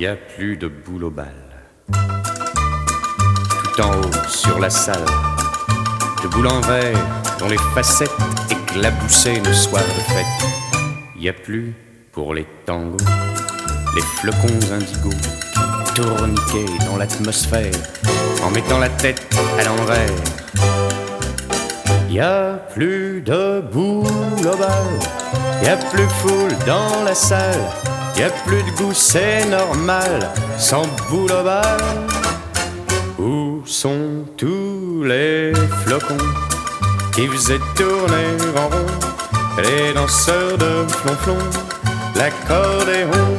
y a plus de boule au bal. Tout en haut, sur la salle, de boules en verre dont les facettes éclaboussaient nos soirs de fête. Y a plus pour les tangos, les flocons indigos qui tourniquaient dans l'atmosphère en mettant la tête à l'envers. Y a plus de boule au bal, y a plus foule dans la salle, y a plus de goût, c'est normal, sans boule au bal. Où sont tous les flocons qui faisaient tourner en rond les danseurs de flonflon, l'accordéon?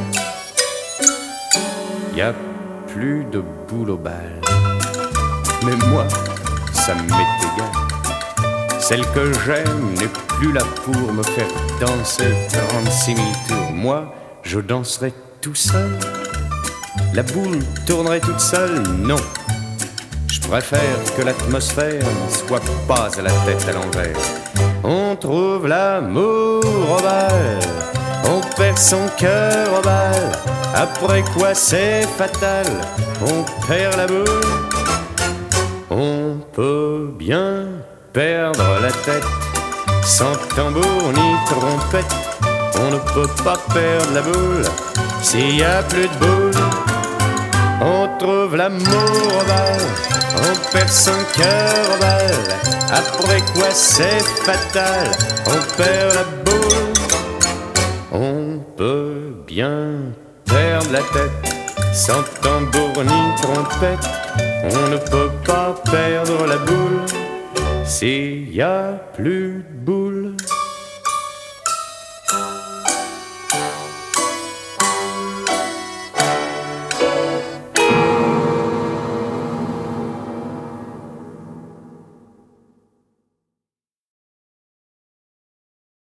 Y a plus de boule au bal, mais moi, ça m'est égal. Celle que j'aime n'est plus là pour me faire danser 36 000 tours. Moi, je danserai tout seul. La boule tournerait toute seule, non. Je préfère que l'atmosphère ne soit pas à la tête à l'envers. On trouve l'amour au bal, on perd son cœur au bal. Après quoi c'est fatal, on perd la boule. On peut bien perdre la tête sans tambour ni trompette. On ne peut pas perdre la boule s'il y a plus de boule. On trouve l'amour au bal, on perd son cœur au bal. Après quoi c'est fatal, on perd la boule. On peut bien perdre la tête sans tambour ni trompette. On ne peut pas perdre la boule s'il y a plus de boule.